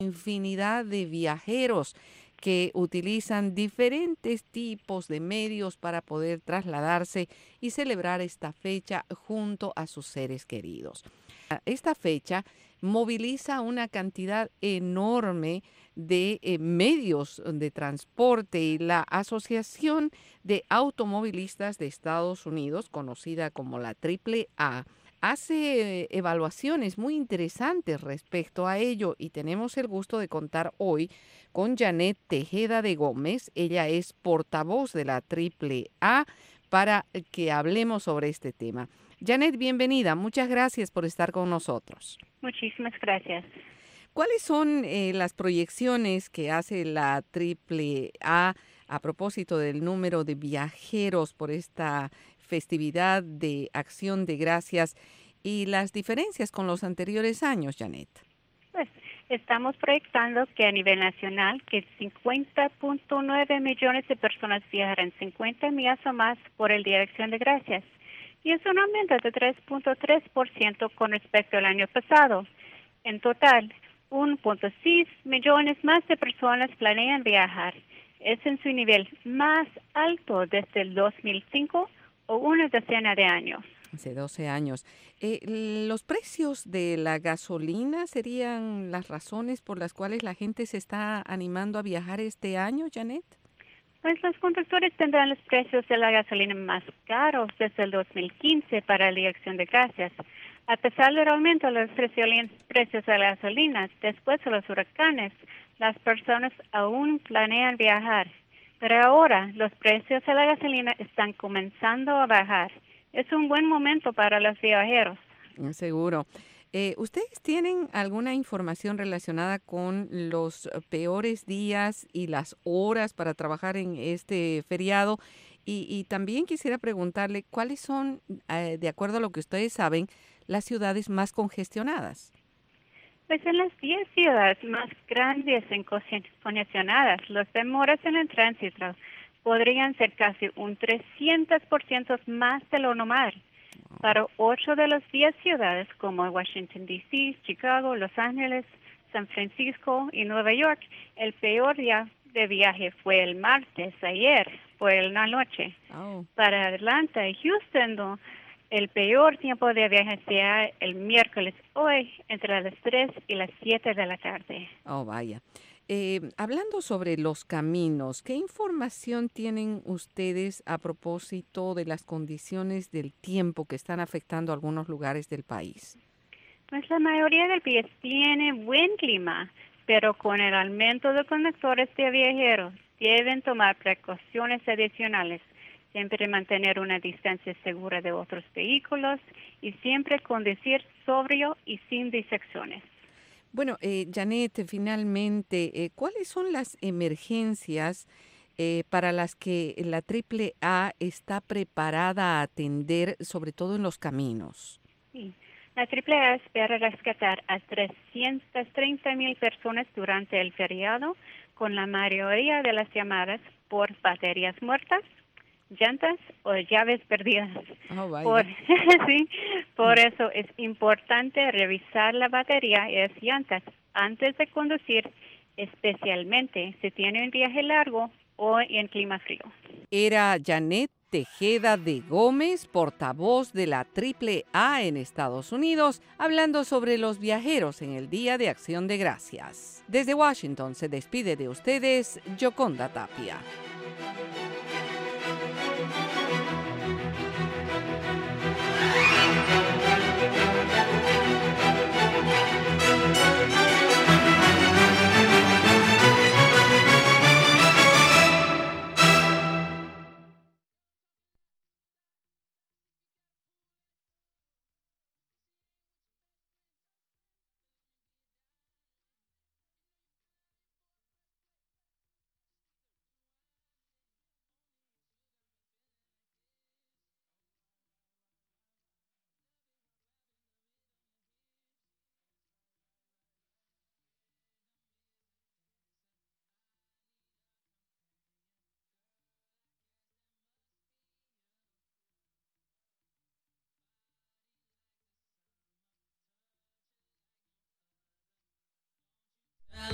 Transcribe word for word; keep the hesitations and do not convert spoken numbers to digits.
Infinidad de viajeros que utilizan diferentes tipos de medios para poder trasladarse y celebrar esta fecha junto a sus seres queridos. Esta fecha moviliza una cantidad enorme de eh, medios de transporte y la Asociación de Automovilistas de Estados Unidos, conocida como la Triple A, hace eh, evaluaciones muy interesantes respecto a ello y tenemos el gusto de contar hoy con Janet Tejeda de Gómez. Ella es portavoz de la Triple A para que hablemos sobre este tema. Janet, bienvenida. Muchas gracias por estar con nosotros. Muchísimas gracias. ¿Cuáles son eh, las proyecciones que hace la Triple A a propósito del número de viajeros por esta festividad de Acción de Gracias y las diferencias con los anteriores años, Janet? Pues estamos proyectando que a nivel nacional que cincuenta punto nueve millones de personas viajarán cincuenta millas o más por el Día de Acción de Gracias. Y es un aumento de tres punto tres por ciento con respecto al año pasado. En total, uno punto seis millones más de personas planean viajar. Es en su nivel más alto desde el dos mil cinco o una decena de años. Hace doce años. Eh, ¿Los precios de la gasolina serían las razones por las cuales la gente se está animando a viajar este año, Janet? Pues los conductores tendrán los precios de la gasolina más caros desde el dos mil quince para la Acción de Gracias. A pesar del aumento de los precios de la gasolina después de los huracanes, las personas aún planean viajar. Pero ahora los precios de la gasolina están comenzando a bajar. Es un buen momento para los viajeros. Seguro. Eh, ¿Ustedes tienen alguna información relacionada con los peores días y las horas para trabajar en este feriado? Y, y también quisiera preguntarle cuáles son, eh, de acuerdo a lo que ustedes saben, las ciudades más congestionadas. Pues en las diez ciudades más grandes y congestionadas, los demoras en el tránsito podrían ser casi un trescientos por ciento más de lo normal. Para ocho de las diez ciudades como Washington, D C, Chicago, Los Ángeles, San Francisco y Nueva York, el peor día de viaje fue el martes, ayer, fue la noche. Oh. Para Atlanta y Houston, no, el peor tiempo de viaje será el miércoles, hoy, entre las tres y las siete de la tarde. Oh, vaya. Eh, hablando sobre los caminos, ¿qué información tienen ustedes a propósito de las condiciones del tiempo que están afectando algunos lugares del país? Pues la mayoría del país tiene buen clima, pero con el aumento de conductores de viajeros deben tomar precauciones adicionales. Siempre mantener una distancia segura de otros vehículos y siempre conducir sobrio y sin distracciones. Bueno, eh, Janet, finalmente, eh, ¿cuáles son las emergencias eh, para las que la Triple A está preparada a atender, sobre todo en los caminos? Sí. La Triple A espera rescatar a trescientas treinta mil personas durante el feriado, con la mayoría de las llamadas por baterías muertas, llantas o llaves perdidas. Oh, vaya. Por, sí, por eso es importante revisar la batería y las llantas antes de conducir, especialmente si tiene un viaje largo o en clima frío. Era Janet Tejeda de Gómez, portavoz de la Triple A en Estados Unidos, hablando sobre los viajeros en el Día de Acción de Gracias. Desde Washington se despide de ustedes Yoconda Tapia.